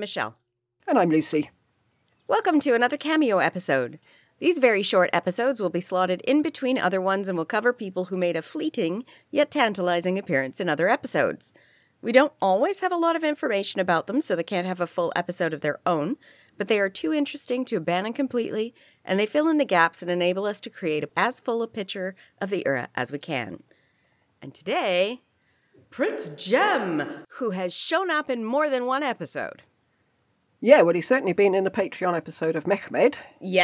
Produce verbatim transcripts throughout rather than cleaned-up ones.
Michelle. And I'm Lucy. Welcome to another cameo episode. These very short episodes will be slotted in between other ones and will cover people who made a fleeting, yet tantalizing appearance in other episodes. We don't always have a lot of information about them, so they can't have a full episode of their own, but they are too interesting to abandon completely, and they fill in the gaps and enable us to create as full a picture of the era as we can. And today, Prince Jem, who has shown up in more than one episode. Yeah, well, he's certainly been in the Patreon episode of Mehmed.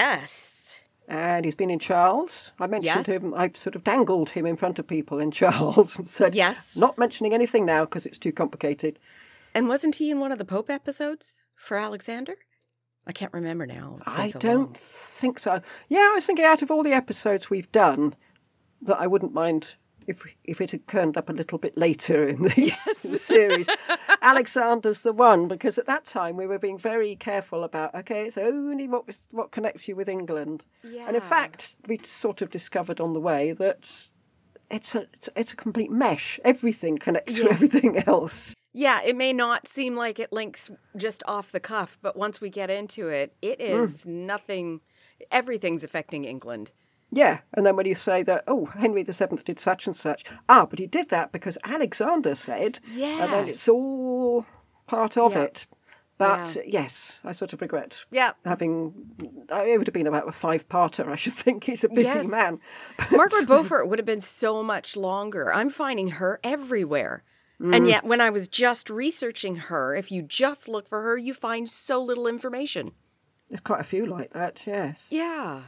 Yes. And he's been in Charles. I mentioned Yes. him, I sort of dangled him in front of people in Charles and said, Yes. not mentioning anything now because it's too complicated. And wasn't he in one of the Pope episodes for Alexander? I can't remember now. It's been I so don't long. think so. Yeah, I was thinking out of all the episodes we've done, that I wouldn't mind if if it had turned up a little bit later in the, Yes. in the series. Alexander's the one, because at that time we were being very careful about, okay, it's only what what connects you with England. Yeah. And in fact, we sort of discovered on the way that it's a it's, it's a complete mesh. Everything connects to Yes. everything else. Yeah, it may not seem like it links just off the cuff, but once we get into it, it is Mm. nothing, everything's affecting England. Yeah, and then when you say that, oh, Henry the Seventh did such and such, ah, but he did that because Alexander said, and then it's Yes. all part of Yeah. it. But Yeah. yes, I sort of regret Yeah. having, it would have been about a five-parter, I should think. He's a busy Yes. man. But- Margaret Beaufort would have been so much longer. I'm finding her everywhere. And yet, when I was just researching her, if you just look for her, you find so little information. There's quite a few like that, yes. Yeah.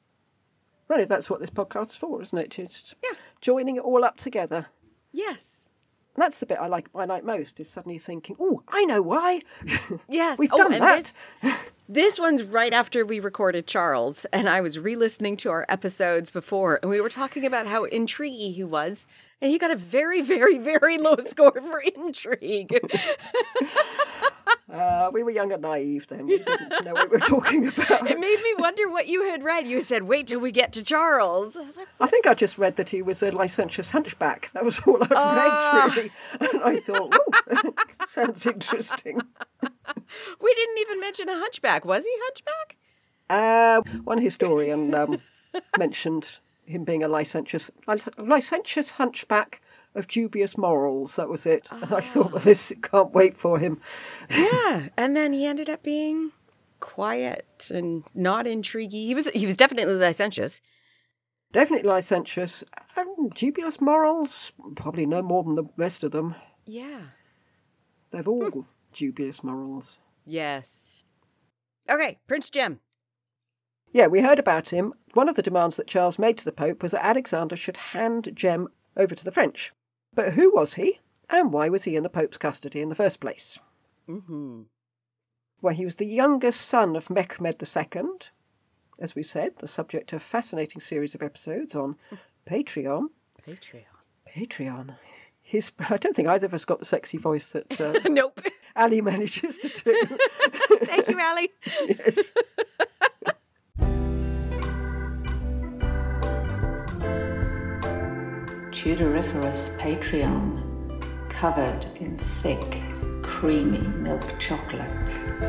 Really, that's what this podcast's for, isn't it? Just Yeah. joining it all up together. Yes. And that's the bit I like I like most, is suddenly thinking, oh, I know why. Yes. We've Oh, done and that. This, this one's right after we recorded Charles, and I was re-listening to our episodes before, and we were talking about how intriguey he was, and he got a very, very, very low score for intrigue. Uh, we were young and naive then. We didn't know what we were talking about. It made me wonder what you had read. You said, wait till we get to Charles. I was like, I think I just read that he was a licentious hunchback. That was all I'd Ah. read, really. And I thought, oh, sounds interesting. we didn't even mention a hunchback. Was he hunchback? Uh, one historian um, mentioned him being a licentious, a licentious hunchback of dubious morals. That was it. And I thought, well, this can't wait for him. Yeah. And then he ended up being quiet and not intriguey. He was he was definitely licentious. Definitely licentious. Um, dubious morals, probably no more than the rest of them. Yeah. They've all dubious morals. Yes. Okay, Prince Jem. Yeah, we heard about him. One of the demands that Charles made to the Pope was that Alexander should hand Jem over to the French. But who was he, and why was he in the Pope's custody in the first place? Mm-hmm. Well, he was the youngest son of Mehmed the Second, as we've said, the subject of a fascinating series of episodes on Patreon. Patreon. Patreon. His, I don't think either of us got the sexy voice that uh, Nope. Ali manages to do. Thank you, Allie. Yes. Tudoriferous Patreon, covered in thick, creamy milk chocolate.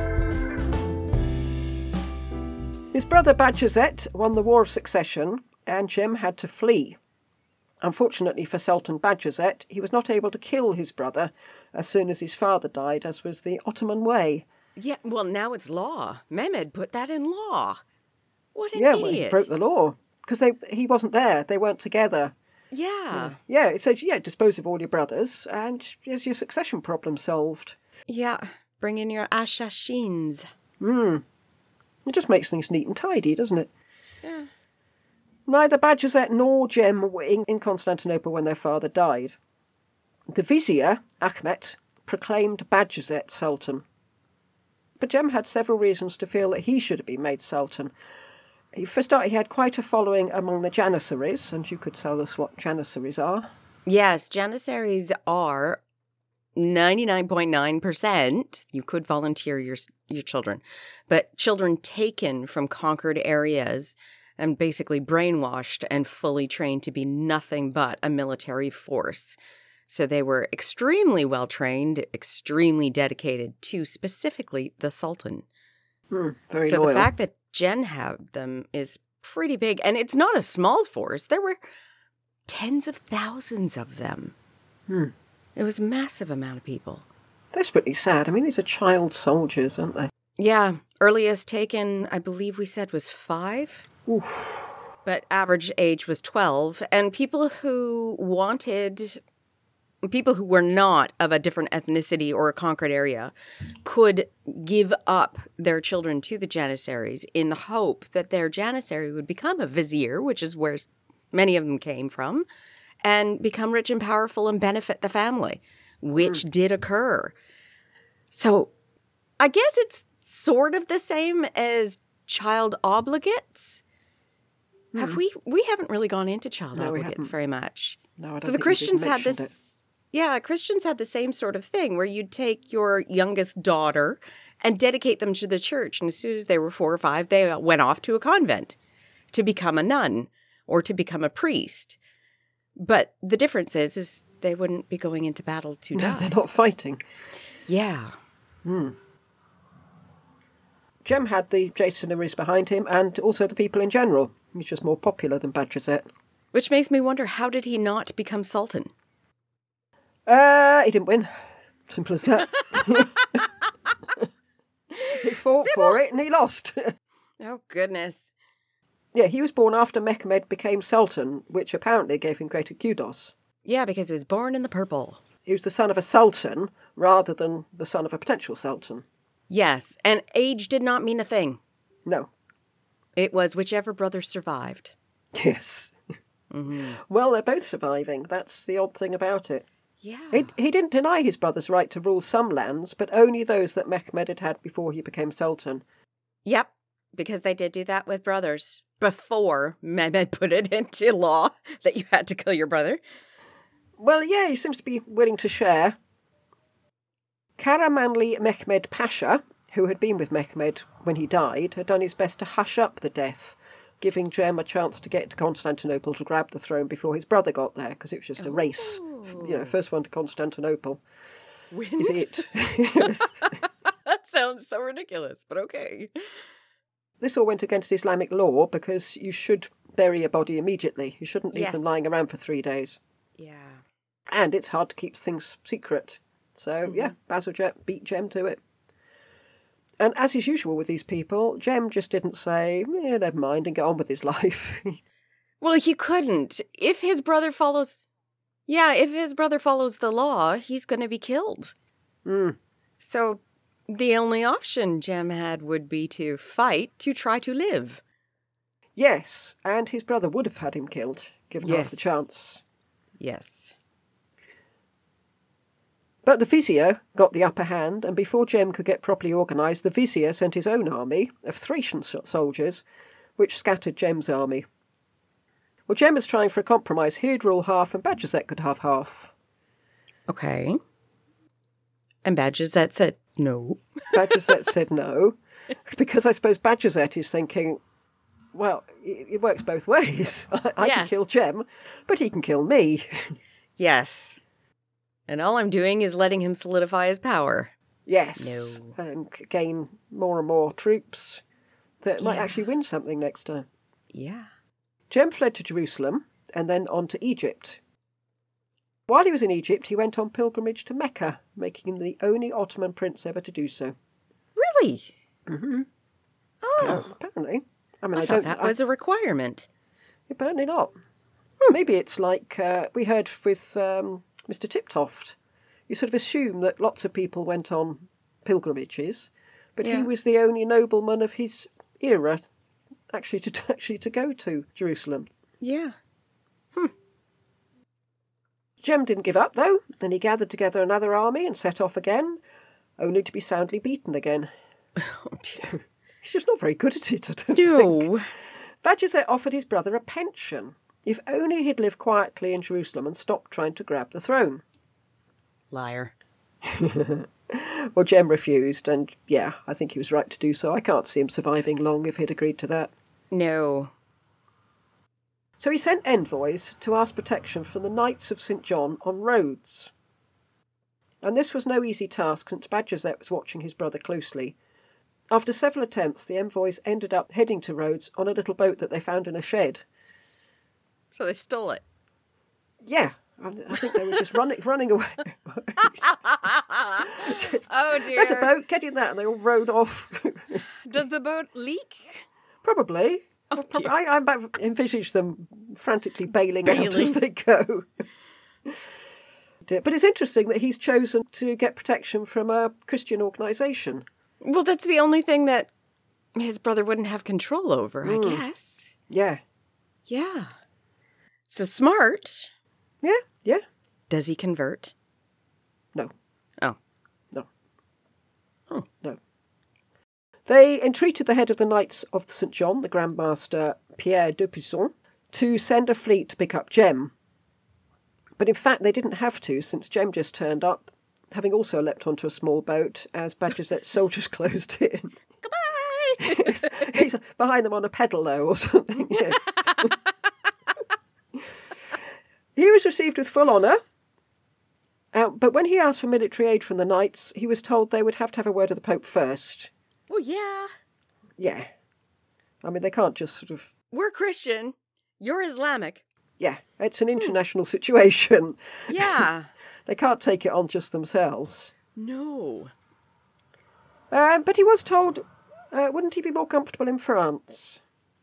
His brother Bajazet won the War of Succession, and Jem had to flee. Unfortunately for Sultan Bajazet, he was not able to kill his brother as soon as his father died, as was the Ottoman way. Yeah, well, now it's law. Mehmed put that in law. What an yeah, idiot. well, he broke the law because they he wasn't there. They weren't together. Yeah. Yeah, it said, yeah, dispose of all your brothers, and here's your succession problem solved. Yeah. Bring in your assassins. Hmm. It just makes things neat and tidy, doesn't it? Yeah. Neither Bajazet nor Jem were in, in Constantinople when their father died. The vizier, Ahmet, proclaimed Bajazet Sultan. But Jem had several reasons to feel that he should have been made Sultan. For a start, he had quite a following among the Janissaries, and you could tell us what Janissaries are. Yes, Janissaries are ninety-nine point nine percent. You could volunteer your your children, but children taken from conquered areas and basically brainwashed and fully trained to be nothing but a military force. So they were extremely well trained, extremely dedicated to specifically the Sultan. Mm, very so loyal. the fact that Jen had them is pretty big. And it's not a small force. There were tens of thousands of them. Hmm. It was a massive amount of people. That's pretty sad. I mean, these are child soldiers, aren't they? Yeah. Earliest taken, I believe we said, was five. Oof. But average age was twelve. And people who wanted, people who were not of a different ethnicity or a conquered area could give up their children to the Janissaries in the hope that their Janissary would become a vizier, which is where many of them came from, and become rich and powerful and benefit the family, which mm. did occur. So I guess it's sort of the same as child obligates. Mm. Have we? We haven't really gone into child no, obligates very much. No, I don't so the think Christians you had this. it. Yeah, Christians had the same sort of thing where you'd take your youngest daughter and dedicate them to the church, and as soon as they were four or five, they went off to a convent to become a nun or to become a priest. But the difference is, is they wouldn't be going into battle to no, die. They're not fighting. Yeah. Hmm. Jem had the Jasonaries behind him and also the people in general. He's just more popular than Bajazet. Which makes me wonder, how did he not become Sultan? Uh, he didn't win. Simple as that. He fought Simple. for it and he lost. Oh, goodness. Yeah, he was born after Mehmed became Sultan, which apparently gave him greater kudos. Yeah, because he was born in the purple. He was the son of a sultan rather than the son of a potential sultan. Yes, and age did not mean a thing. No. It was whichever brother survived. Yes. Mm-hmm. Well, they're both surviving. That's the odd thing about it. Yeah. He, he didn't deny his brother's right to rule some lands, but only those that Mehmed had had before he became sultan. Yep, because they did do that with brothers before Mehmed put it into law that you had to kill your brother. Well, yeah, he seems to be willing to share. Karamanli Mehmed Pasha, who had been with Mehmed when he died, had done his best to hush up the death, giving Jem a chance to get to Constantinople to grab the throne before his brother got there, because it was just a race. You know, first one to Constantinople. Wins? Is it? Yes. That sounds so ridiculous, but okay. This all went against Islamic law because you should bury a body immediately. You shouldn't leave Yes. them lying around for three days. Yeah. And it's hard to keep things secret. So, mm-hmm. yeah, Bazalgette beat Jem to it. And as is usual with these people, Jem just didn't say, yeah, never mind, and get on with his life. Well, he couldn't. If his brother follows... Yeah, if his brother follows the law, he's going to be killed. Mm. So the only option Jem had would be to fight to try to live. Yes, and his brother would have had him killed, given Yes. half the chance. Yes. But the vizier got the upper hand, and before Jem could get properly organised, the vizier sent his own army of Thracian soldiers, which scattered Jem's army. Well, Jem was trying for a compromise. He'd rule half, and Bajazet could have half. Okay. And Bajazet said no. Bajazet said no, because I suppose Bajazet is thinking, well, it, it works both ways. I, I Yes. can kill Jem, but he can kill me. Yes. And all I'm doing is letting him solidify his power. Yes. No. And gain more and more troops that might Yeah. actually win something next time. Yeah. Jem fled to Jerusalem and then on to Egypt. While he was in Egypt, he went on pilgrimage to Mecca, making him the only Ottoman prince ever to do so. Really? Mm-hmm. Oh. Apparently. I mean, I, I, thought don't. that I- was a requirement. Apparently not. Maybe it's like uh, we heard with um, Mister Tiptoft. You sort of assume that lots of people went on pilgrimages, but Yeah. he was the only nobleman of his era actually to actually to go to Jerusalem. Yeah. Jem didn't give up, though, and he gathered together another army and set off again, only to be soundly beaten again. Oh, dear. He's just not very good at it, I don't think. No. Bajazet offered his brother a pension, if only he'd live quietly in Jerusalem and stop trying to grab the throne. Liar. Well, Jem refused, and yeah, I think he was right to do so. I can't see him surviving long if he'd agreed to that. No. So he sent envoys to ask protection from the Knights of Saint John on Rhodes. And this was no easy task, since Bajazet was watching his brother closely. After several attempts, the envoys ended up heading to Rhodes on a little boat that they found in a shed. So they stole it. Yeah, I, I think they were just running running away. Oh dear. There's a boat, get in that, and they all rowed off. Does the boat leak? Probably. Oh, Probably. dear. I, I envisage them frantically bailing, out Bailing. as they go. But it's interesting that he's chosen to get protection from a Christian organisation. Well, that's the only thing that his brother wouldn't have control over, I guess. Yeah. Yeah. So smart. Yeah, yeah. Does he convert? No, Oh. no. Oh. No. They entreated the head of the Knights of Saint John, the Grand Master Pierre d'Aubusson, to send a fleet to pick up Jem. But in fact, they didn't have to, since Jem just turned up, having also leapt onto a small boat as Bajazet's soldiers closed in. Goodbye! he's, he's behind them on a pedalo or something, yes. He was received with full honour, uh, but when he asked for military aid from the knights, he was told they would have to have a word with the Pope first. Well, yeah. Yeah. I mean, they can't just sort of... We're Christian. You're Islamic. Yeah, it's an international situation. Yeah. They can't take it on just themselves. No. Um, but he was told, uh, wouldn't he be more comfortable in France?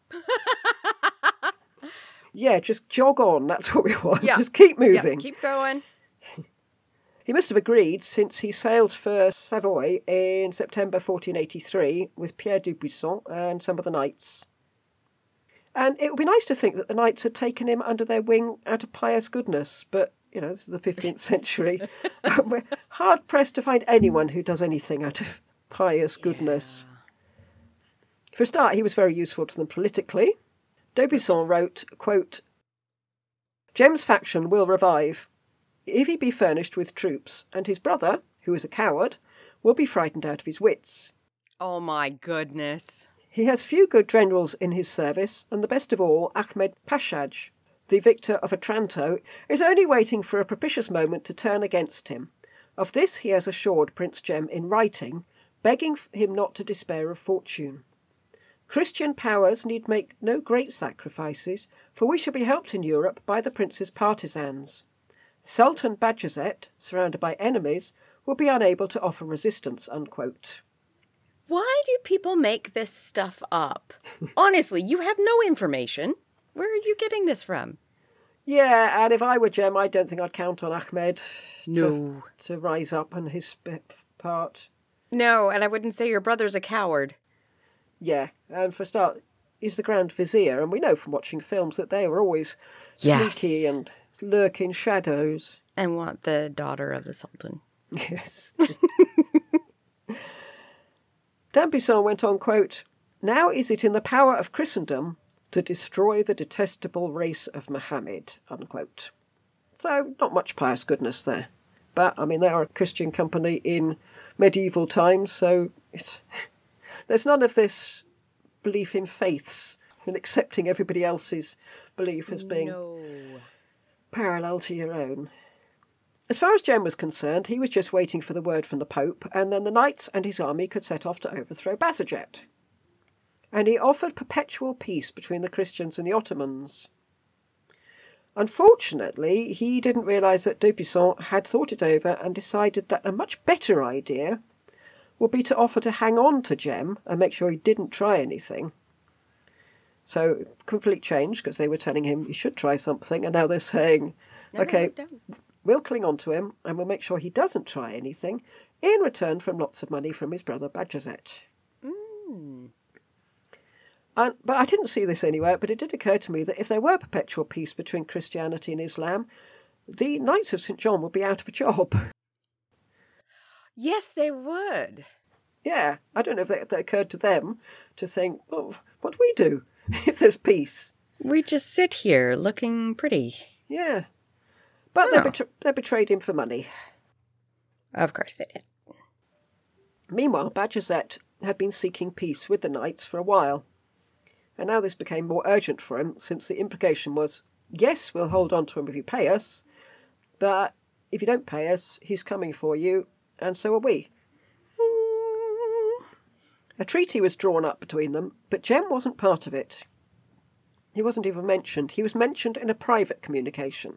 Yeah, just jog on, that's what we want. Yeah. Just keep Yeah, moving. keep going. He must have agreed, since he sailed for Savoy in September fourteen eighty-three with Pierre d'Aubusson and some of the knights. And it would be nice to think that the knights had taken him under their wing out of pious goodness, but, you know, this is the fifteenth century. um, we're hard-pressed to find anyone who does anything out of pious goodness. Yeah. For a start, he was very useful to them politically. D'Aubusson wrote, quote, "Jem's faction will revive if he be furnished with troops, and his brother, who is a coward, will be frightened out of his wits. Oh, my goodness. He has few good generals in his service, and the best of all, Ahmed Pashaj, the victor of Otranto, is only waiting for a propitious moment to turn against him. Of this he has assured Prince Jem in writing, begging him not to despair of fortune. Christian powers need make no great sacrifices, for we shall be helped in Europe by the prince's partisans. Sultan Bajazet, surrounded by enemies, will be unable to offer resistance." Unquote. Why do people make this stuff up? Honestly, you have no information. Where are you getting this from? Yeah, and if I were Jem, I don't think I'd count on Ahmed No. to, to rise up on his part. No, and I wouldn't say your brother's a coward. Yeah, and for a start, he's the Grand Vizier, and we know from watching films that they were always Yes. sneaky and lurk in shadows. And want the daughter of the Sultan. Yes. D'Aubusson went on, quote, "Now is it in the power of Christendom to destroy the detestable race of Mohammed," unquote. So, not much pious goodness there. But, I mean, they are a Christian company in medieval times, so it's, there's none of this belief in faiths and accepting everybody else's belief as being No. parallel to your own. As far as Jem was concerned, he was just waiting for the word from the Pope, and then the knights and his army could set off to overthrow Bajazet. And he offered perpetual peace between the Christians and the Ottomans. Unfortunately, he didn't realise that D'Aubusson had thought it over and decided that a much better idea would be to offer to hang on to Jem and make sure he didn't try anything. So, complete change, because they were telling him he should try something, and now they're saying, No, OK, no, no. we'll cling on to him and we'll make sure he doesn't try anything in return for lots of money from his brother Bajazet. Mm. And, but I didn't see this anywhere, but it did occur to me that if there were perpetual peace between Christianity and Islam, the Knights of Saint John would be out of a job. Yes, they would. Yeah, I don't know if that, that occurred to them to think, well, what do we do if there's peace? We just sit here looking pretty. Yeah. But Oh. they, betr- they betrayed him for money. Of course they did. Meanwhile, Bajazet had been seeking peace with the knights for a while. And now this became more urgent for him, since the implication was, yes, we'll hold on to him if you pay us, but if you don't pay us, he's coming for you, and so are we. A treaty was drawn up between them, but Jem wasn't part of it. He wasn't even mentioned. He was mentioned in a private communication.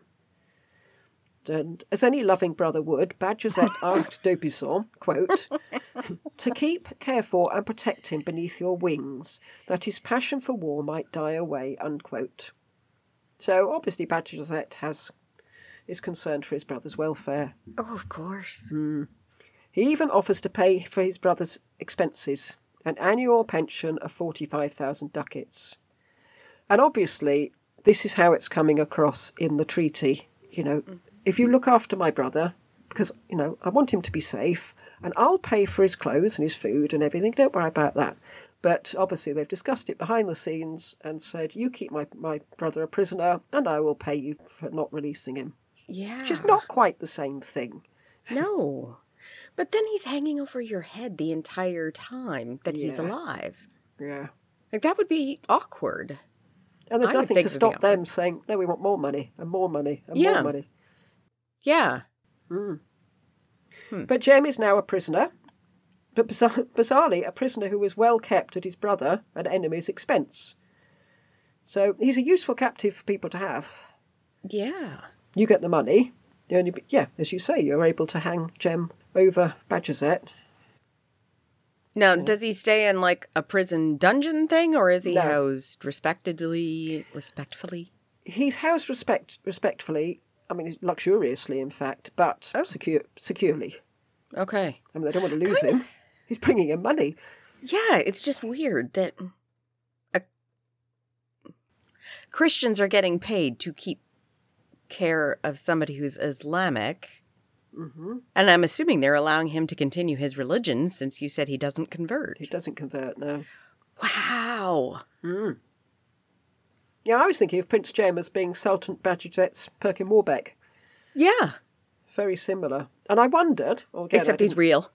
And as any loving brother would, Bajazet asked d'Aubusson, quote, to keep, care for and protect him beneath your wings, that his passion for war might die away, unquote. So obviously Bajazet has is concerned for his brother's welfare. Oh, of course. Mm. He even offers to pay for his brother's expenses, an annual pension of forty-five thousand ducats. And obviously, this is how it's coming across in the treaty. You know, mm-hmm. if you look after my brother, because, you know, I want him to be safe, and I'll pay for his clothes and his food and everything, don't worry about that. But obviously they've discussed it behind the scenes and said, you keep my, my brother a prisoner and I will pay you for not releasing him. Yeah. Which is not quite the same thing. No. But then he's hanging over your head the entire time that yeah. he's alive. Yeah. Like, that would be awkward. And there's I nothing to stop them saying, no, we want more money and more money and yeah. more money. Yeah. Mm. Hmm. But Jem is now a prisoner, but bizarre- bizarrely a prisoner who was well kept at his brother and enemy's expense. So he's a useful captive for people to have. Yeah. You get the money. The only, yeah, as you say, you're able to hang Jem over Bajazet. Now, yeah. does he stay in like a prison dungeon thing, or is he no. housed respectedly, respectfully? He's housed respect, respectfully. I mean, luxuriously, in fact, but oh. secure, securely. Okay. I mean, they don't want to lose kind him. Of... He's bringing in money. Yeah, it's just weird that a... Christians are getting paid to keep care of somebody who's Islamic. Mm-hmm. And I'm assuming they're allowing him to continue his religion, since you said he doesn't convert. He doesn't convert, no. Wow. Mm. Yeah, I was thinking of Prince Jem as being Sultan Bajazet's Perkin Warbeck. Yeah. Very similar. And I wondered... Well, again, Except he's real.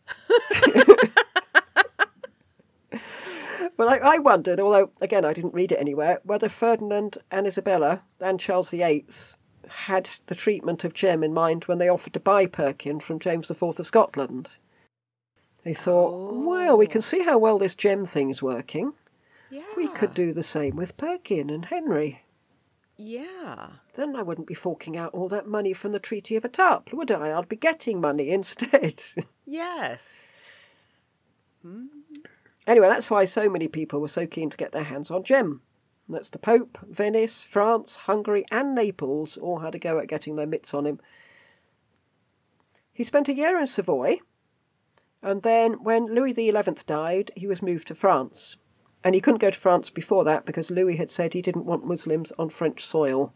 Well, I, I wondered, although, again, I didn't read it anywhere, whether Ferdinand and Isabella and Charles the Eighth had the treatment of Jem in mind when they offered to buy Perkin from James the Fourth of Scotland. They thought, oh. well, we can see how well this Jem thing's working. Yeah. We could do the same with Perkin and Henry. Yeah. Then I wouldn't be forking out all that money from the Treaty of Étaples, would I? I'd be getting money instead. Yes. Hmm. Anyway, that's why so many people were so keen to get their hands on Jem. And that's the Pope, Venice, France, Hungary and Naples all had a go at getting their mitts on him. He spent a year in Savoy, and then when Louis the Eleventh died, he was moved to France. And he couldn't go to France before that because Louis had said he didn't want Muslims on French soil.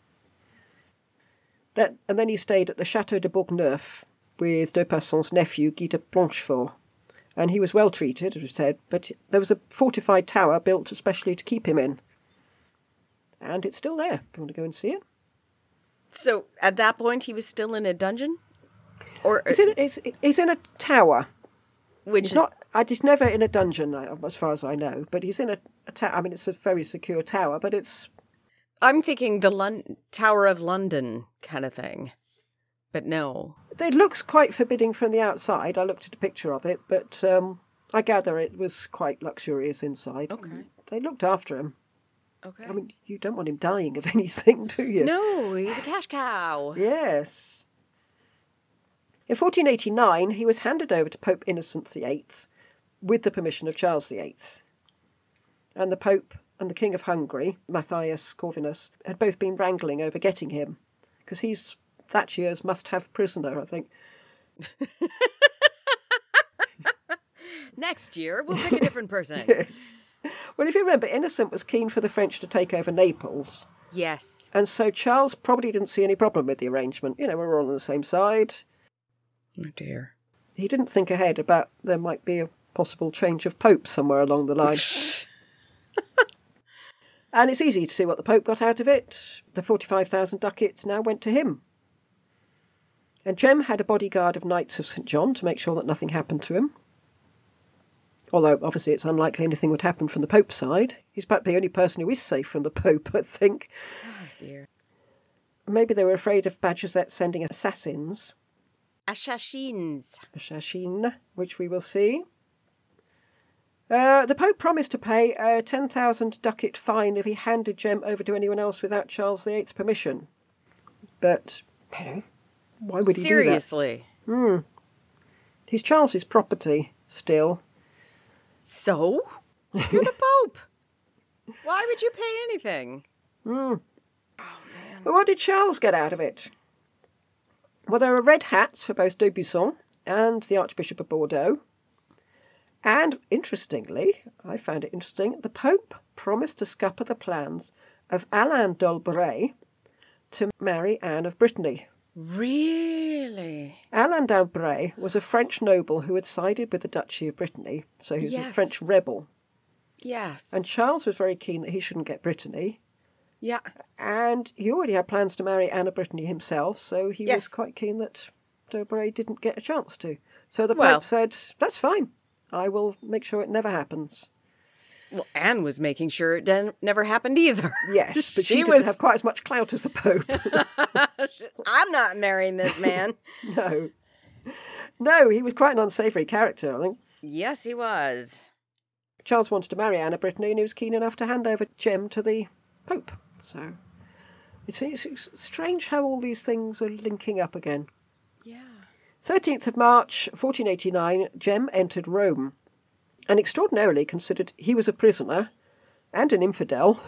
That, and then he stayed at the Château de Bourgneuf with D'Aupassant's nephew, Guy de Blanchefort. And he was well treated, as we said, but there was a fortified tower built especially to keep him in. And it's still there, if you want to go and see it. So, at that point, he was still in a dungeon? Or He's in, he's, he's in a tower. Which he's is... not... He's never in a dungeon, as far as I know, but he's in a, a tower. I mean, it's a very secure tower, but it's... I'm thinking the Lon- Tower of London kind of thing, but no. It looks quite forbidding from the outside. I looked at a picture of it, but um, I gather it was quite luxurious inside. Okay. They looked after him. Okay. I mean, you don't want him dying of anything, do you? No, he's a cash cow. Yes. In fourteen eighty-nine, he was handed over to Pope Innocent the Eighth, with the permission of Charles the Eighth. And the Pope and the King of Hungary, Matthias Corvinus, had both been wrangling over getting him, because he's that year's must-have prisoner, I think. Next year, we'll pick a different person. Yes. Well, if you remember, Innocent was keen for the French to take over Naples. Yes. And so Charles probably didn't see any problem with the arrangement. You know, we're all on the same side. Oh, dear. He didn't think ahead about there might be a possible change of pope somewhere along the line. And it's easy to see what the Pope got out of it. The forty-five thousand ducats now went to him. And Jem had a bodyguard of Knights of Saint John to make sure that nothing happened to him. Although, obviously, it's unlikely anything would happen from the Pope's side. He's about the only person who is safe from the Pope, I think. Oh, dear. Maybe they were afraid of Bajazet sending assassins. Assassins. Assassin, which we will see. Uh, the Pope promised to pay a ten thousand ducat fine if he handed Jem over to anyone else without Charles the Eighth's permission. But, you know, why would he Seriously? do that? Hmm. He's Charles's property, still. So? You're the Pope. Why would you pay anything? Hmm. Oh, man. But what did Charles get out of it? Well, there are red hats for both d'Aubusson and the Archbishop of Bordeaux. And, interestingly, I found it interesting, the Pope promised to scupper the plans of Alain d'Albret to marry Anne of Brittany. Really? Alain d'Albret was a French noble who had sided with the Duchy of Brittany, so he was Yes. a French rebel. Yes. And Charles was very keen that he shouldn't get Brittany. Yeah. And he already had plans to marry Anne of Brittany himself, so he Yes. was quite keen that d'Albret didn't get a chance to. So the Pope Well- said, that's fine. I will make sure it never happens. Well, Anne was making sure it den- never happened either. Yes, but she, She didn't was- have quite as much clout as the Pope. I'm not marrying this man. No. No, he was quite an unsavoury character, I think. Yes, he was. Charles wanted to marry Anne of Brittany and he was keen enough to hand over Jem to the Pope. So it's, it's, it's strange how all these things are linking up again. Yeah. thirteenth of March, fourteen eighty-nine, Jem entered Rome. And extraordinarily, considered he was a prisoner and an infidel,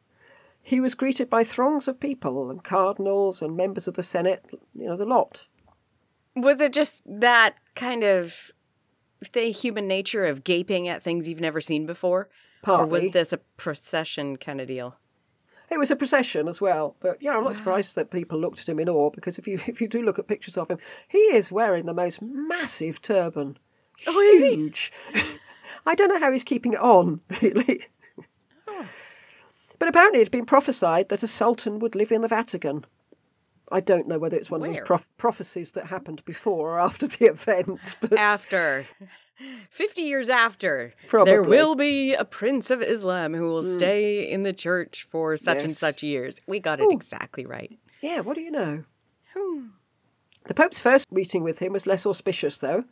he was greeted by throngs of people and cardinals and members of the Senate, you know, the lot. Was it just that kind of the human nature of gaping at things you've never seen before? Partly. Or was this a procession kind of deal? It was a procession as well, but yeah, I'm not surprised that people looked at him in awe, because if you if you do look at pictures of him, he is wearing the most massive turban. Oh, is he? Huge. I don't know how he's keeping it on, really. Oh. But apparently it had been prophesied that a sultan would live in the Vatican. I don't know whether it's one of Where? these prof- prophecies that happened before or after the event. But After. Fifty years after, Probably. there will be a prince of Islam who will stay in the church for such and Yes. such years. We got it exactly right. yeah, what do you know? Hmm. The Pope's first meeting with him was less auspicious, though.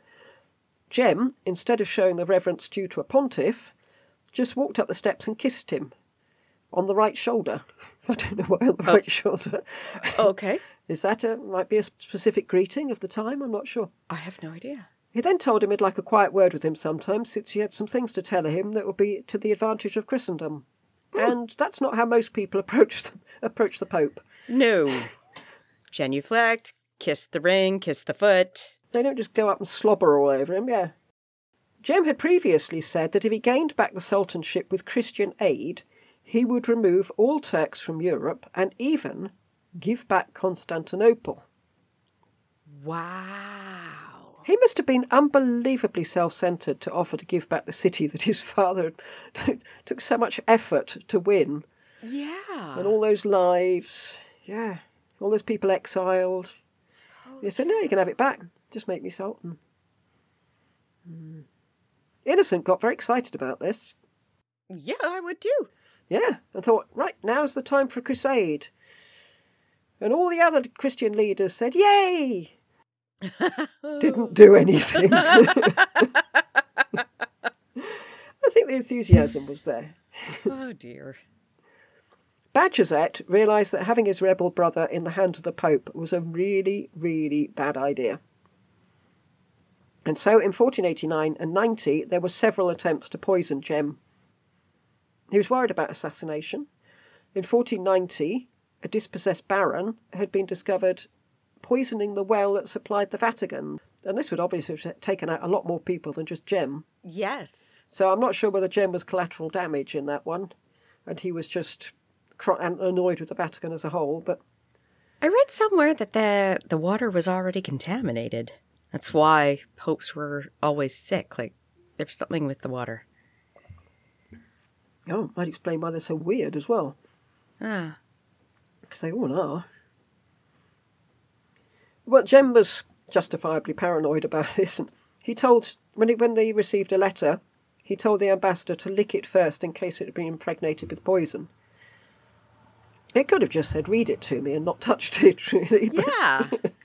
Jem, instead of showing the reverence due to a pontiff, just walked up the steps and kissed him on the right shoulder. I don't know why on the right shoulder. Okay. Is that a might be a specific greeting of the time? I'm not sure. I have no idea. He then told him he'd like a quiet word with him sometime, since he had some things to tell him that would be to the advantage of Christendom. And that's not how most people approach the, approach the Pope. No. Genuflect, kiss the ring, kiss the foot. They don't just go up and slobber all over him, yeah. Jem had previously said that if he gained back the sultanship with Christian aid, he would remove all Turks from Europe and even give back Constantinople. Wow. He must have been unbelievably self-centred to offer to give back the city that his father took so much effort to win. Yeah. And all those lives, yeah, all those people exiled. He said, no, you can have it back. Just make me sultan. Mm. Innocent got very excited about this. Yeah, I would too. Yeah, and thought, right, now's the time for a crusade. And all the other Christian leaders said, yay! Didn't do anything. I think the enthusiasm was there. Oh, dear. Bajazet realised that having his rebel brother in the hands of the Pope was a really, really bad idea. And so in fourteen eighty-nine and ninety, there were several attempts to poison Jem. He was worried about assassination. In fourteen ninety, a dispossessed baron had been discovered poisoning the well that supplied the Vatican. And this would obviously have taken out a lot more people than just Jem. Yes. So I'm not sure whether Jem was collateral damage in that one, and he was just cr- annoyed with the Vatican as a whole. But I read somewhere that the the water was already contaminated. That's why popes were always sick. Like, there's something with the water. oh, might explain why they're so weird as well, Ah. because they all are. Well, Jem was justifiably paranoid about this, and he told when he, when they received a letter, he told the ambassador to lick it first in case it had been impregnated with poison. It could have just said, read it to me, and not touched it, really. Yeah.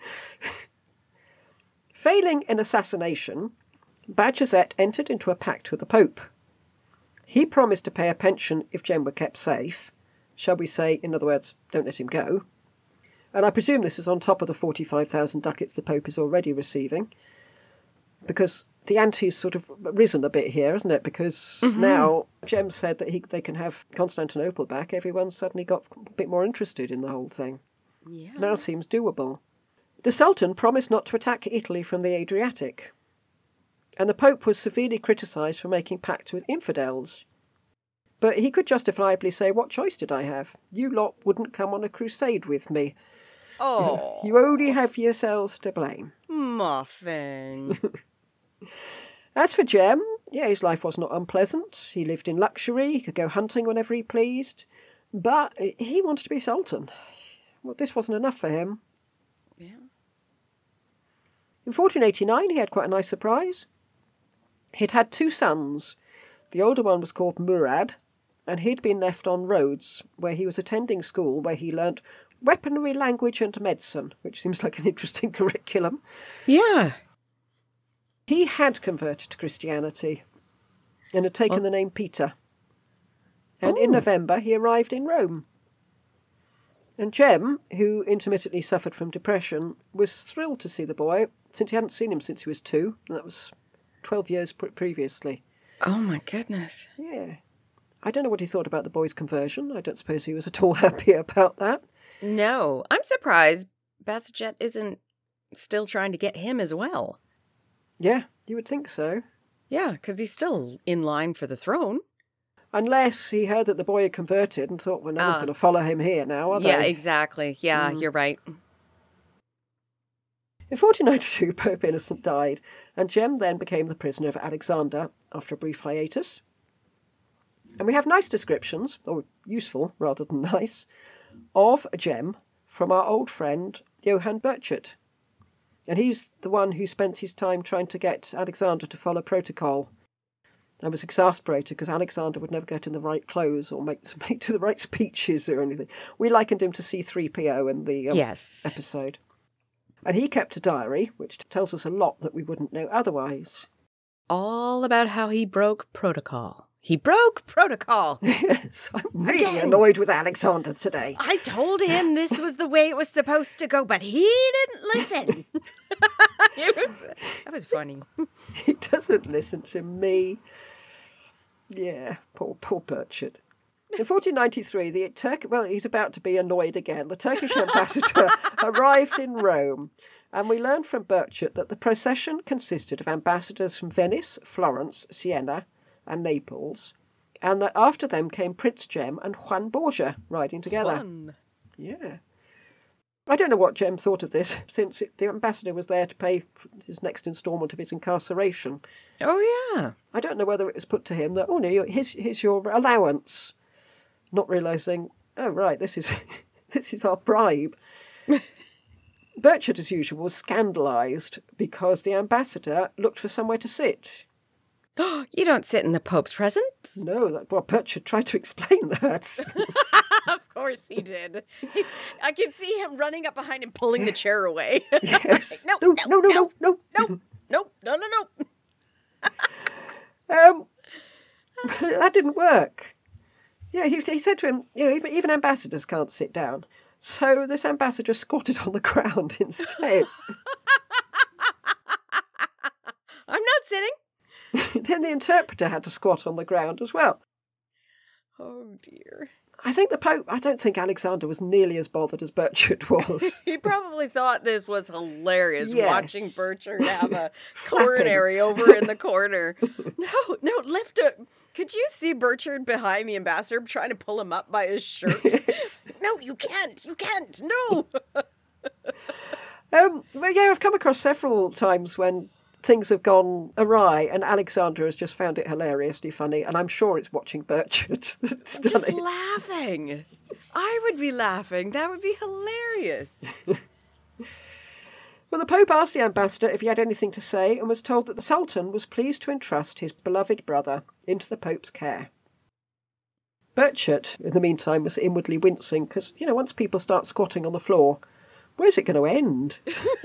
Failing in assassination, Bajazet entered into a pact with the Pope. He promised to pay a pension if Jem were kept safe. Shall we say, in other words, don't let him go. And I presume this is on top of the forty-five thousand ducats the Pope is already receiving, because the ante's sort of risen a bit here, hasn't it? Because mm-hmm. now Jem said that he, they can have Constantinople back. Everyone's suddenly got a bit more interested in the whole thing. Yeah. Now seems doable. The Sultan promised not to attack Italy from the Adriatic. And the Pope was severely criticised for making pacts with infidels. But he could justifiably say, what choice did I have? You lot wouldn't come on a crusade with me. Oh. You only have yourselves to blame. Muffin. As for Jem, yeah, his life was not unpleasant. He lived in luxury, he could go hunting whenever he pleased. But he wanted to be Sultan. Well, this wasn't enough for him. Yeah. In fourteen eighty-nine, he had quite a nice surprise. He'd had two sons. The older one was called Murad, and he'd been left on Rhodes, where he was attending school, where he learnt weaponry, language and medicine, which seems like an interesting curriculum. Yeah. He had converted to Christianity and had taken oh. the name Peter. And oh. in November, he arrived in Rome. And Jem, who intermittently suffered from depression, was thrilled to see the boy, since he hadn't seen him since he was two. And that was twelve years pre- previously. Oh, my goodness. Yeah. I don't know what he thought about the boy's conversion. I don't suppose he was at all happy about that. No. I'm surprised Bajazet isn't still trying to get him as well. Yeah, you would think so. Yeah, because he's still in line for the throne. Unless he heard that the boy had converted and thought, well, no one's uh, going to follow him here now, are they? Yeah, exactly. Yeah, mm. you're right. In fourteen ninety-two, Pope Innocent died, and Jem then became the prisoner of Alexander after a brief hiatus. And we have nice descriptions, or useful rather than nice, of Jem from our old friend Johann Burchard. And he's the one who spent his time trying to get Alexander to follow protocol. I was exasperated because Alexander would never get in the right clothes or make, make to the right speeches or anything. We likened him to C three P O in the um, yes. episode. And he kept a diary, which tells us a lot that we wouldn't know otherwise. All about how he broke protocol. He broke protocol. Yes, I'm really Again. annoyed with Alexander today. I told him this was the way it was supposed to go, but he didn't listen. it was, that was funny. He doesn't listen to me. Yeah, poor, poor Burchard. In fourteen ninety-three, the Turk well, he's about to be annoyed again. The Turkish ambassador arrived in Rome, and we learned from Burchard that the procession consisted of ambassadors from Venice, Florence, Siena, and Naples, and that after them came Prince Jem and Juan Borgia riding together. Fun. Yeah. I don't know what Jem thought of this, since it, the ambassador was there to pay his next instalment of his incarceration. Oh, yeah. I don't know whether it was put to him that, oh, no, here's, here's your allowance, not realising, oh, right, this is this is our bribe. Burchard, as usual, was scandalised because the ambassador looked for somewhere to sit. You don't sit in the Pope's presence? No, that, well, Burchard tried to explain that. Of course he did. He, I can see him running up behind him, pulling the chair away. Yes. no, no, no, no, no, no, no, no, no, no, no. um, that didn't work. Yeah, he, he said to him, you know, even, even ambassadors can't sit down. So this ambassador squatted on the ground instead. I'm not sitting. Then the interpreter had to squat on the ground as well. Oh, dear. I think the Pope, I don't think Alexander was nearly as bothered as Burchard was. He probably thought this was hilarious, yes. watching Burchard have a coronary over in the corner. No, no, lift it. Could you see Burchard behind the ambassador trying to pull him up by his shirt? Yes. No, you can't. You can't. No. um, well, yeah, I've come across several times when things have gone awry, and Alexander has just found it hilariously funny, and I'm sure it's watching Burchard that's done just it. laughing. I would be laughing. That would be hilarious. Well, the Pope asked the ambassador if he had anything to say and was told that the Sultan was pleased to entrust his beloved brother into the Pope's care. Burchett, in the meantime, was inwardly wincing because, you know, once people start squatting on the floor, where's it going to end?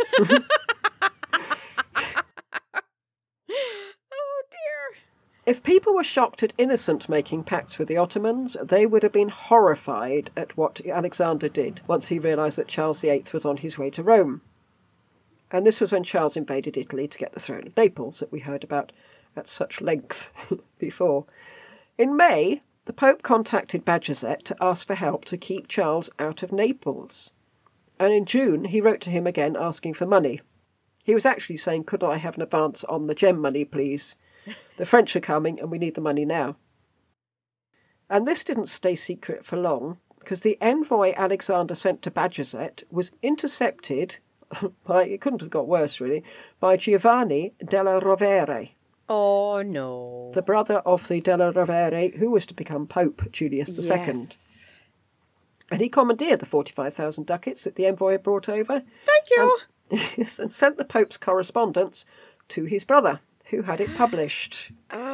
Oh, dear. If people were shocked at Innocent making pacts with the Ottomans, they would have been horrified at what Alexander did once he realised that Charles the Eighth was on his way to Rome. And this was when Charles invaded Italy to get the throne of Naples that we heard about at such length before. In May, the Pope contacted Bajazet to ask for help to keep Charles out of Naples. And in June, he wrote to him again asking for money. He was actually saying, could I have an advance on the gem money, please? The French are coming and we need the money now. And this didn't stay secret for long, because the envoy Alexander sent to Bajazet was intercepted by, it couldn't have got worse really, by Giovanni della Rovere. Oh, no. The brother of the della Rovere, who was to become Pope Julius the Second. Yes. And he commandeered the forty-five thousand ducats that the envoy had brought over. Thank you. And, yes, and sent the Pope's correspondence to his brother, who had it published.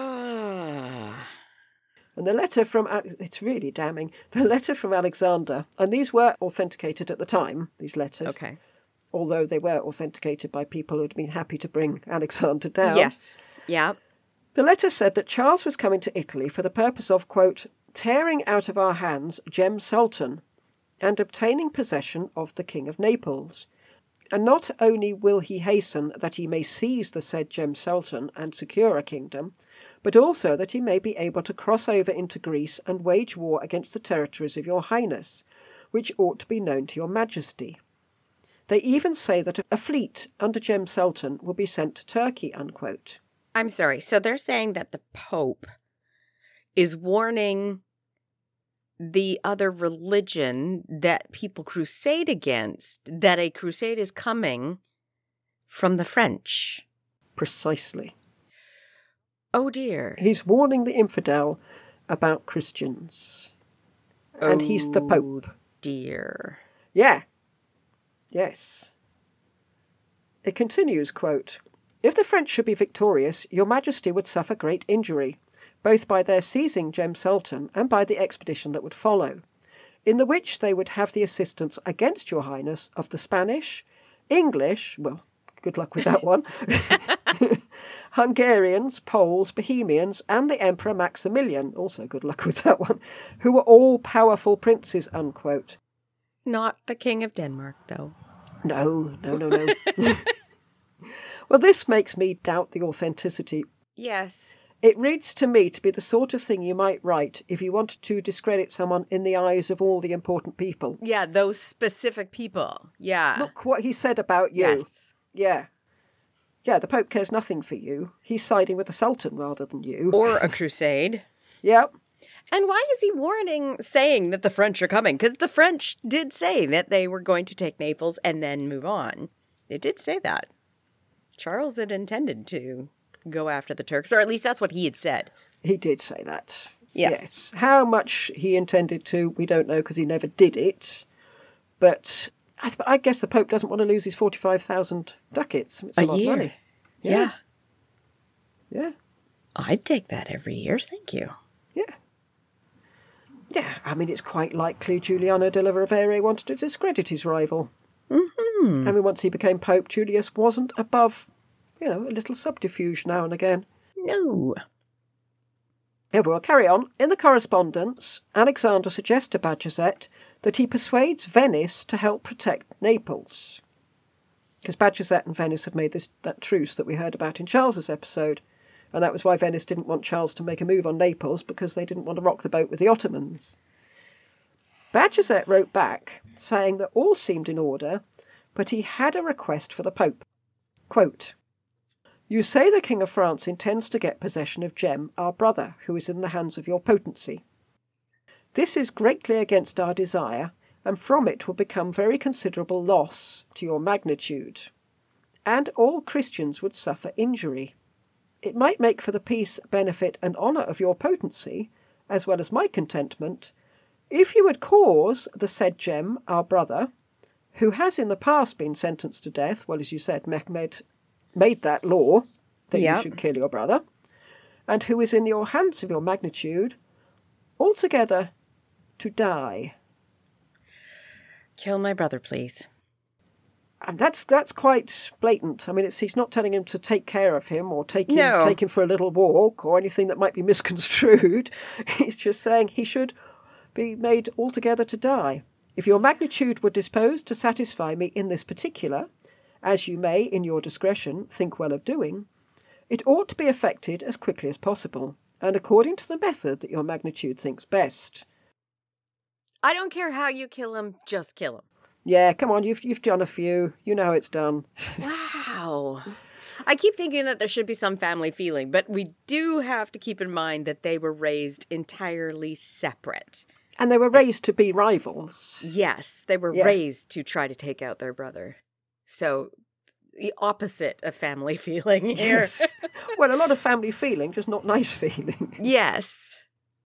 Ah. And the letter from, it's really damning, the letter from Alexander, and these were authenticated at the time, these letters. Okay. Although they were authenticated by people who had been happy to bring Alexander down. Yes. Yeah. The letter said that Charles was coming to Italy for the purpose of, quote, tearing out of our hands Gem Sultan and obtaining possession of the King of Naples. And not only will he hasten that he may seize the said Gem Sultan and secure a kingdom, but also that he may be able to cross over into Greece and wage war against the territories of your Highness, which ought to be known to your Majesty. They even say that a fleet under Gem Sultan will be sent to Turkey, unquote. I'm sorry. So they're saying that the Pope is warning the other religion that people crusade against, that a crusade is coming from the French. Precisely. Oh, dear. He's warning the infidel about Christians. And oh, he's the Pope. Dear. Yeah. Yes. It continues, quote, if the French should be victorious, your Majesty would suffer great injury, both by their seizing Gem Sultan and by the expedition that would follow, in the which they would have the assistance against your Highness of the Spanish, English, well, good luck with that one, Hungarians, Poles, Bohemians, and the Emperor Maximilian, also good luck with that one, who were all powerful princes, unquote. Not the King of Denmark, though. No, no, no, no. Well, this makes me doubt the authenticity. Yes. It reads to me to be the sort of thing you might write if you wanted to discredit someone in the eyes of all the important people. Yeah, those specific people. Yeah. Look what he said about you. Yes. Yeah. Yeah, the Pope cares nothing for you. He's siding with the Sultan rather than you. Or a crusade. Yep. And why is he warning, saying that the French are coming? Because the French did say that they were going to take Naples and then move on. They did say that. Charles had intended to go after the Turks, or at least that's what he had said. He did say that. Yeah. Yes. How much he intended to, we don't know because he never did it. But I, I guess the Pope doesn't want to lose his forty-five thousand ducats. It's a, a lot year. of money. Yeah. yeah. Yeah. I'd take that every year. Thank you. Yeah. Yeah, I mean, it's quite likely Giuliano della Rovere wanted to discredit his rival. Mm-hmm. I mean, once he became Pope, Julius wasn't above, you know, a little subterfuge now and again. No. Yeah, we'll carry on. In the correspondence, Alexander suggests to Bajazet that he persuades Venice to help protect Naples. Because Bajazet and Venice had made this that truce that we heard about in Charles's episode. And that was why Venice didn't want Charles to make a move on Naples, because they didn't want to rock the boat with the Ottomans. Bajazet wrote back, saying that all seemed in order, but he had a request for the Pope. Quote, you say the King of France intends to get possession of Gem, our brother, who is in the hands of your potency. This is greatly against our desire, and from it will become very considerable loss to your magnitude. And all Christians would suffer injury. It might make for the peace, benefit, and honour of your potency, as well as my contentment, if you would cause the said Gem, our brother, who has in the past been sentenced to death, well, as you said, Mehmed made that law that Yep. you should kill your brother, and who is in your hands of your magnitude, altogether to die. Kill my brother, please. And that's that's quite blatant. I mean, it's he's not telling him to take care of him or take him, No. take him for a little walk or anything that might be misconstrued. He's just saying he should be made altogether to die. If your magnitude were disposed to satisfy me in this particular, as you may, in your discretion, think well of doing, it ought to be effected as quickly as possible, and according to the method that your magnitude thinks best. I don't care how you kill him, just kill him. Yeah, come on, you've you've done a few. You know how it's done. Wow. I keep thinking that there should be some family feeling, but we do have to keep in mind that they were raised entirely separate. And they were raised to be rivals. Yes, they were Yeah. raised to try to take out their brother. So, the opposite of family feeling here. Yes. Well, a lot of family feeling, just not nice feeling. Yes.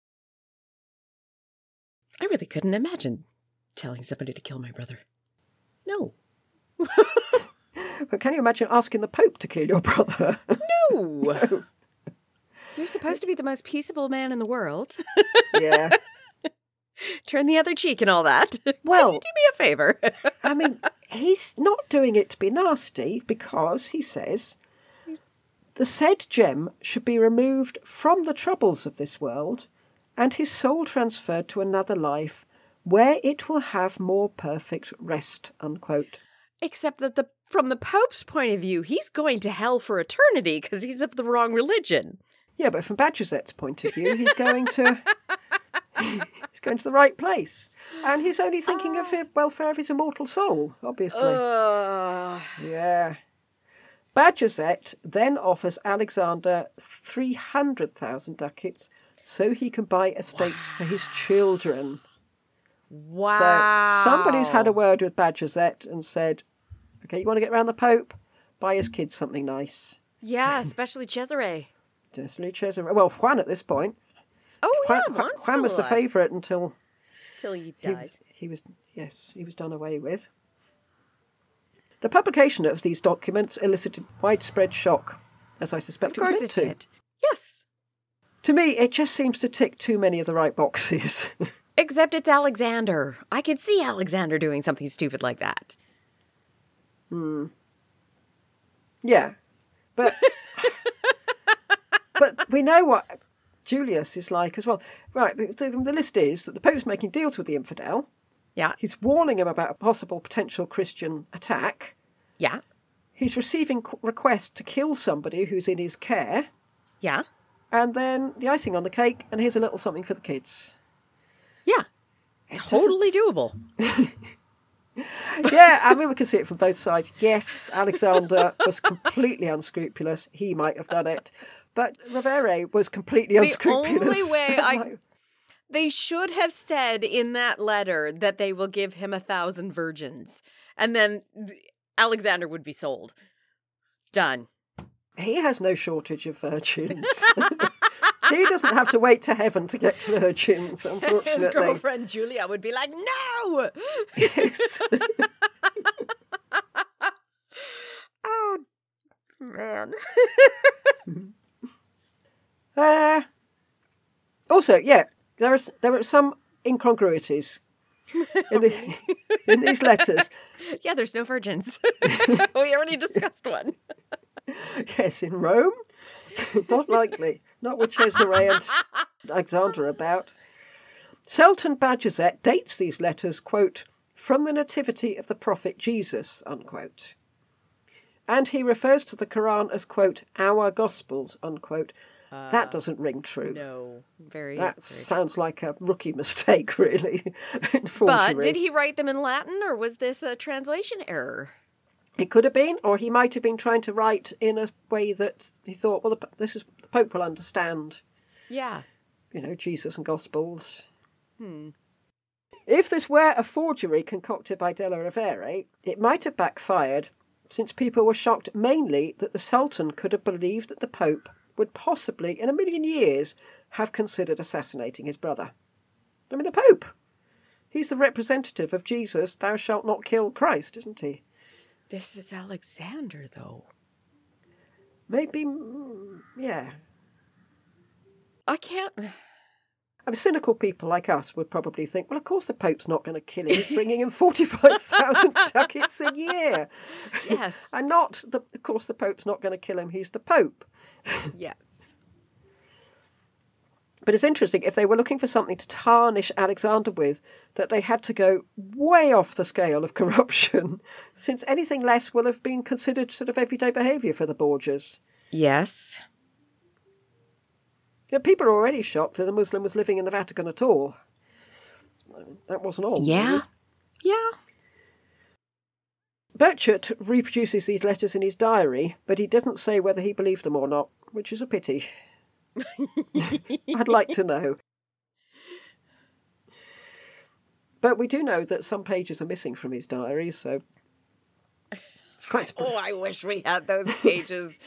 I really couldn't imagine telling somebody to kill my brother. No. But can you imagine asking the Pope to kill your brother? No. No. You're supposed to be the most peaceable man in the world. Yeah. Turn the other cheek and all that. Well, Can you do me a favor? I mean, he's not doing it to be nasty because, he says, the said gem should be removed from the troubles of this world and his soul transferred to another life where it will have more perfect rest, unquote. Except that the from the Pope's point of view, he's going to hell for eternity because he's of the wrong religion. Yeah, but from Bajazet's point of view, he's going to he's going to the right place. And he's only thinking of the welfare of his immortal soul, obviously. Uh, Yeah. Bajazet then offers Alexander three hundred thousand ducats so he can buy estates for his children. wow. So somebody's had a word with Bajazet and said, okay, you want to get around the Pope? Buy his kids something nice. Yeah, especially Cesare. Cesare Cesare. Well, Juan at this point. Oh, Juan, yeah, Juan, Juan's Juan still was the alive. favourite until Till he he, dies. he was, yes, he was done away with. The publication of these documents elicited widespread shock, as I suspect Of course it was it meant to. did. Yes. To me, it just seems to tick too many of the right boxes. Except it's Alexander. I could see Alexander doing something stupid like that. Yeah, but but we know what Julius is like as well. Right, the, the list is that the Pope's making deals with the infidel. Yeah. He's warning him about a possible potential Christian attack. Yeah. He's receiving qu- requests to kill somebody who's in his care. Yeah. And then the icing on the cake, and here's a little something for the kids. Yeah. It Totally doable. Yeah, I mean, we can see it from both sides. Yes, Alexander was completely unscrupulous. He might have done it. But Ravere was completely The unscrupulous. only way I... They should have said in that letter that they will give him a thousand virgins. And then Alexander would be sold. Done. He has no shortage of virgins. He doesn't have to wait to heaven to get to virgins, unfortunately. His girlfriend Julia would be like, no! Yes. Oh, man. uh, also, yeah, there are, there are some incongruities in, the, in these letters. Yeah, there's no virgins. We already discussed one. Yes, in Rome? Not likely. Not with Cesare and Alexander about. Sultan Bajazet dates these letters, quote, from the nativity of the prophet Jesus, unquote. And he refers to the Quran as, quote, our Gospels, unquote. Uh, that doesn't ring true. No, very. That very sounds like a rookie mistake, really. But did he write them in Latin, or was this a translation error? It could have been, or he might have been trying to write in a way that he thought, well, the, this is the Pope will understand. Yeah. You know, Jesus and Gospels. Hmm. If this were a forgery concocted by Della Rovere, it might have backfired, since people were shocked mainly that the Sultan could have believed that the Pope would possibly, in a million years, have considered assassinating his brother. I mean, the Pope. He's the representative of Jesus, thou shalt not kill Christ, isn't he? This is Alexander, though. Maybe, mm, yeah. I can't... I mean, cynical people like us would probably think, well, of course the Pope's not going to kill him. He's bringing in forty-five thousand ducats a year. Yes. And not, the, of course, the Pope's not going to kill him. He's the Pope. Yes. But it's interesting, if they were looking for something to tarnish Alexander with, that they had to go way off the scale of corruption, since anything less will have been considered sort of everyday behaviour for the Borgias. Yes. Yeah, people are already shocked that a Muslim was living in the Vatican at all. That wasn't all. Yeah. Really. Yeah. Burchett reproduces these letters in his diary, but he doesn't say whether he believed them or not, which is a pity. I'd like to know. But we do know that some pages are missing from his diary, so it's quite surprising. Oh, I wish we had those pages.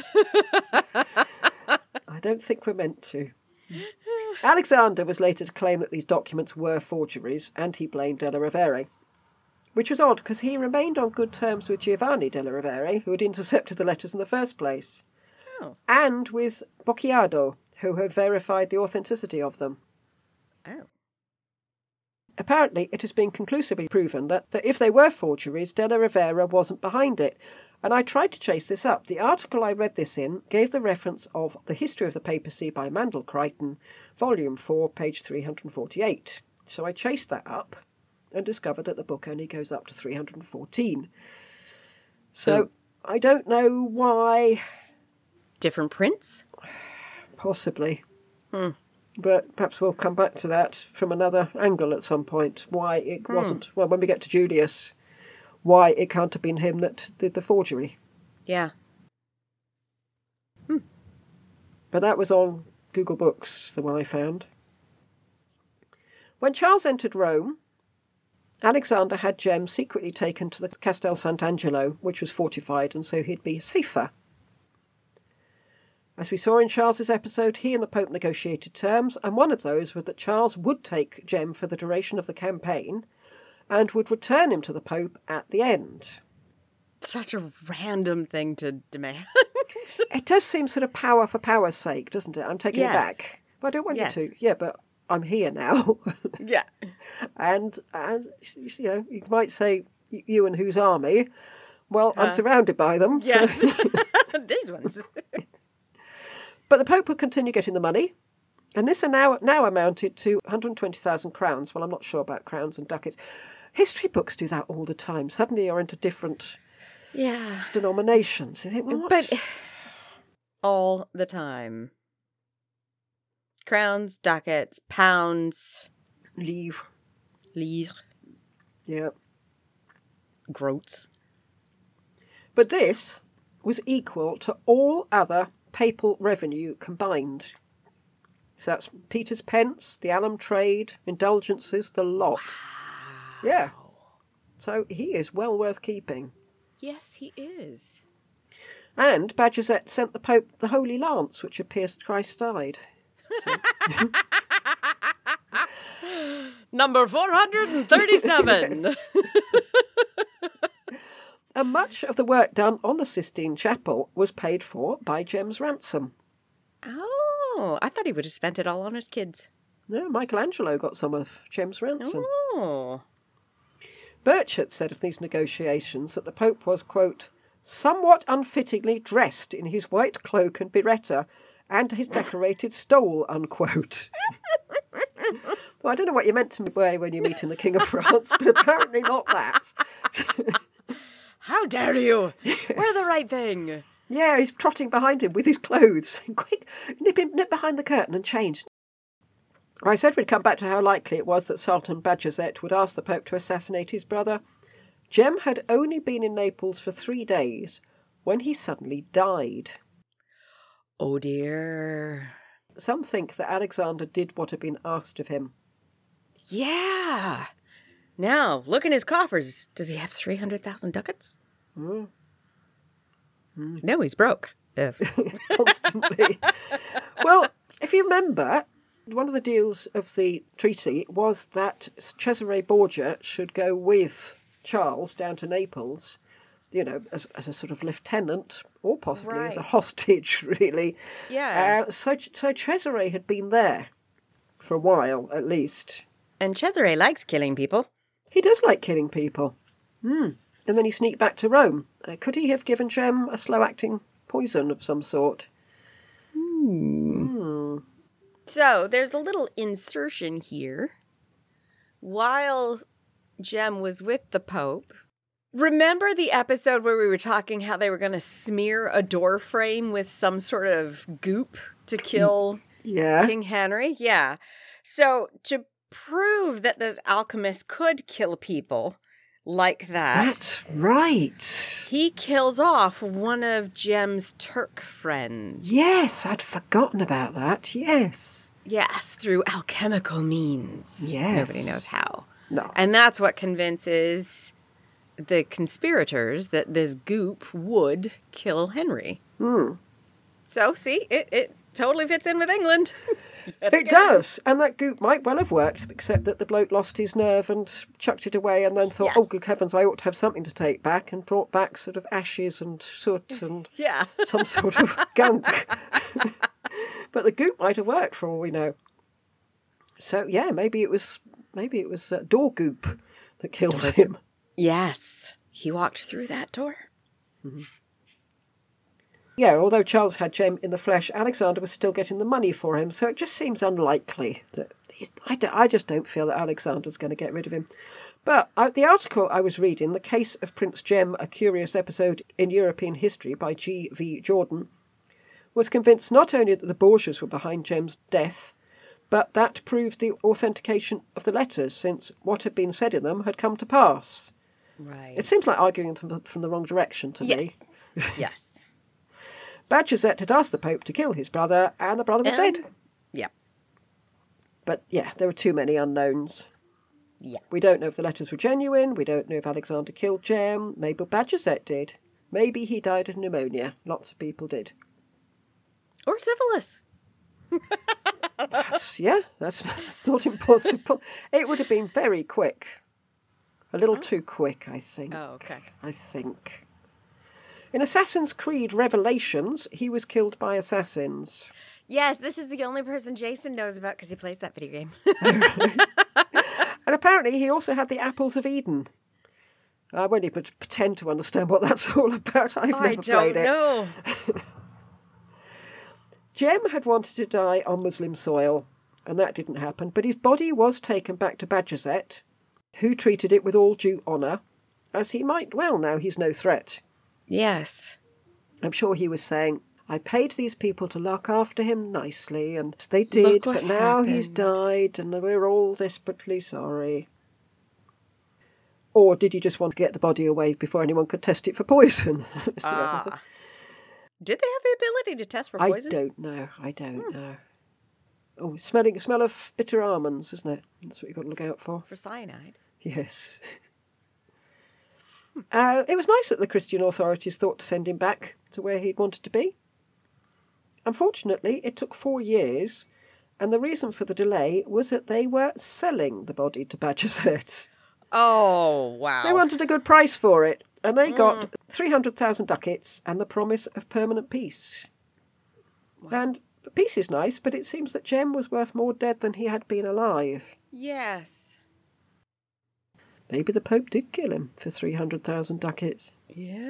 I don't think we're meant to. Alexander was later to claim that these documents were forgeries, and he blamed Della Rovere, which was odd because he remained on good terms with Giovanni Della Rovere, who had intercepted the letters in the first place, oh. and with Bocciado, who had verified the authenticity of them. Oh. Apparently, it has been conclusively proven that, that if they were forgeries, Della Rovere wasn't behind it. And I tried to chase this up. The article I read this in gave the reference of The History of the Papacy by Mandel Crichton, Volume four, page three hundred forty-eight. So I chased that up and discovered that the book only goes up to three hundred fourteen. So Ooh. I don't know why. Different prints? Possibly. Hmm. But perhaps we'll come back to that from another angle at some point. Why it Hmm. wasn't. Well, when we get to Julius, why it can't have been him that did the forgery. Yeah. Hmm. But that was on Google Books, the one I found. When Charles entered Rome, Alexander had Jem secretly taken to the Castel Sant'Angelo, which was fortified, and so he'd be safer. As we saw in Charles's episode, he and the Pope negotiated terms, and one of those was that Charles would take Jem for the duration of the campaign and would return him to the Pope at the end. Such a random thing to demand. It does seem sort of power for power's sake, doesn't it? I'm taking Yes. it back. Well, I don't want Yes. you to. Yeah, but I'm here now. Yeah. and, and, you know, you might say, you and whose army? Well, I'm Uh, surrounded by them. so- Yes. These ones. But the Pope would continue getting the money, and this are now, now amounted to one hundred twenty thousand crowns. Well, I'm not sure about crowns and ducats. History books do that all the time. Suddenly you're into different Yeah. denominations. You think, well, what? But all the time. Crowns, ducats, pounds, Leave. livres, Yeah. groats. But this was equal to all other papal revenue combined. So that's Peter's pence, the alum trade, indulgences, the lot. Wow. Yeah. So he is well worth keeping. Yes, he is. And Bajazet sent the Pope the Holy Lance, which had pierced Christ's side. So, Number four hundred thirty-seven. Yes. And much of the work done on the Sistine Chapel was paid for by Jem's ransom. Oh, I thought he would have spent it all on his kids. No, Michelangelo got some of Jem's ransom. Oh. Burchett said of these negotiations that the Pope was, quote, somewhat unfittingly dressed in his white cloak and biretta and his decorated stole, unquote. Well, I don't know what you meant to wear when you're meeting the King of France, but apparently not that. How dare you? Yes. Wear the right thing. Yeah, he's trotting behind him with his clothes. Quick, nip, him, nip behind the curtain and change. I said we'd come back to how likely it was that Sultan Bajazet would ask the Pope to assassinate his brother. Jem had only been in Naples for three days when he suddenly died. Oh dear. Some think that Alexander did what had been asked of him. Yeah. Now, look in his coffers. Does he have three hundred thousand ducats? Mm. Mm. No, he's broke. If. Constantly. Well, if you remember, One of the deals of the treaty was that Cesare Borgia should go with Charles down to Naples, you know, as, as a sort of lieutenant, or possibly Right. as a hostage, really. Yeah. Uh, so, so Cesare had been there for a while, at least. And Cesare likes killing people. He does like killing people. Hmm. And then he sneaked back to Rome. Uh, could he have given Jem a slow-acting poison of some sort? Hmm. So there's a little insertion here. While Jem was with the Pope, remember the episode where we were talking how they were going to smear a door frame with some sort of goop to kill Yeah. King Henry? Yeah. So to prove that this alchemist could kill people like that, That's right. he kills off one of Jem's Turk friends. Yes, I'd forgotten about that. Yes. Yes, through alchemical means. Yes. Nobody knows how. No. And that's what convinces the conspirators that this goop would kill Henry. Hmm. So, see, it, it totally fits in with England. Yet It again. does. And that goop might well have worked, except that the bloke lost his nerve and chucked it away and then thought, Yes. oh, good heavens, I ought to have something to take back, and brought back sort of ashes and soot and Yeah. some sort of gunk. But the goop might have worked for all we know. So, yeah, maybe it was maybe it was uh, door goop that killed him. Yes. He walked through that door. Yeah, although Charles had Jem in the flesh, Alexander was still getting the money for him, so it just seems unlikely that he's, I, d- I just don't feel that Alexander's going to get rid of him. But uh, the article I was reading, The Case of Prince Jem, A Curious Episode in European History by G V Jordan, was convinced not only that the Borgias were behind Jem's death, but that proved the authentication of the letters, since what had been said in them had come to pass. Right. It seems like arguing from the, from the wrong direction to me. Yes. Yes. Bajazet had asked the Pope to kill his brother, and the brother was And- dead. Yeah. But yeah, there were too many unknowns. Yeah. We don't know if the letters were genuine. We don't know if Alexander killed Jem. Maybe Bajazet did. Maybe he died of pneumonia. Lots of people did. Or syphilis. That's, yeah, that's, that's not impossible. It would have been very quick. A little too quick, I think. Oh, okay. I think. In Assassin's Creed Revelations, he was killed by assassins. Yes, this is the only person Jason knows about because he plays that video game. And apparently he also had the Apples of Eden. I won't even pretend to understand what that's all about. I've never I don't played it. know. Jem had wanted to die on Muslim soil, and that didn't happen, but his body was taken back to Bajazet, who treated it with all due honour, as he might well now he's no threat. Yes. I'm sure he was saying, I paid these people to look after him nicely, and they did, what but now he's happened." died, and we're all desperately sorry. Or did he just want to get the body away before anyone could test it for poison? That's the other thing. Ah. Did they have the ability to test for I poison? don't know. I don't know. Oh, smelling smell of bitter almonds, isn't it? That's what you've got to look out for. For cyanide. Yes. Uh, it was nice that the Christian authorities thought to send him back to where he'd wanted to be. Unfortunately, it took four years, and the reason for the delay was that they were selling the body to Bajazet. Oh, wow. They wanted a good price for it, and they got three hundred thousand ducats and the promise of permanent peace. And peace is nice, but it seems that Jem was worth more dead than he had been alive. Yes. Maybe the Pope did kill him for three hundred thousand ducats. Yeah.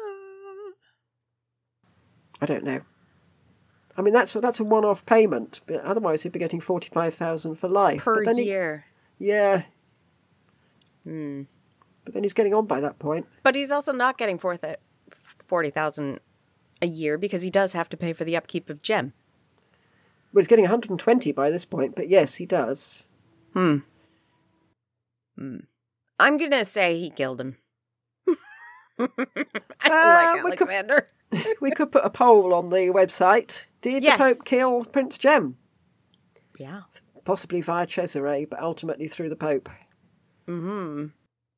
I don't know. I mean, that's that's a one-off payment, but otherwise he'd be getting forty-five thousand for life. Per But then he- year. yeah, Hmm. but then he's getting on by that point. But he's also not getting forty thousand a year because he does have to pay for the upkeep of Jem. Well, he's getting one hundred twenty by this point, but yes, he does. Hmm. Hmm. I'm going to say he killed him. I don't Uh, like we could- Alexander. We could put a poll on the website. Did Yes. the Pope kill Prince Jem? Yeah. Possibly via Cesare, but ultimately through the Pope. Mm-hmm.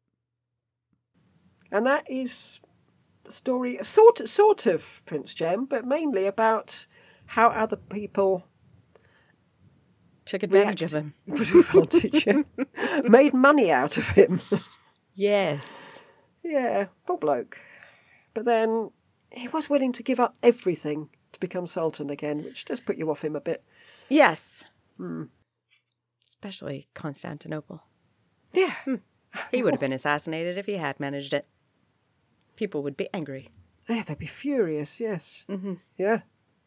And that is the story of sort of, sort of Prince Jem, but mainly about how other people Took advantage of reacted- him. Took advantage, yeah. Made money out of him. Yes. Yeah, poor bloke. But then he was willing to give up everything to become Sultan again, which does put you off him a bit. Yes. Hmm. Especially Constantinople. Yeah. He would have been assassinated if he had managed it. People would be angry. Yeah, they'd be furious, yes. Mm-hmm. Yeah.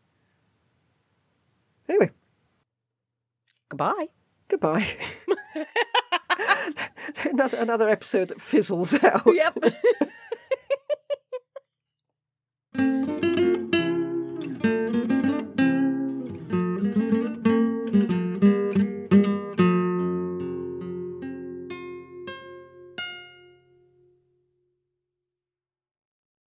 Anyway, Goodbye. goodbye. another, another episode that fizzles out. Yep.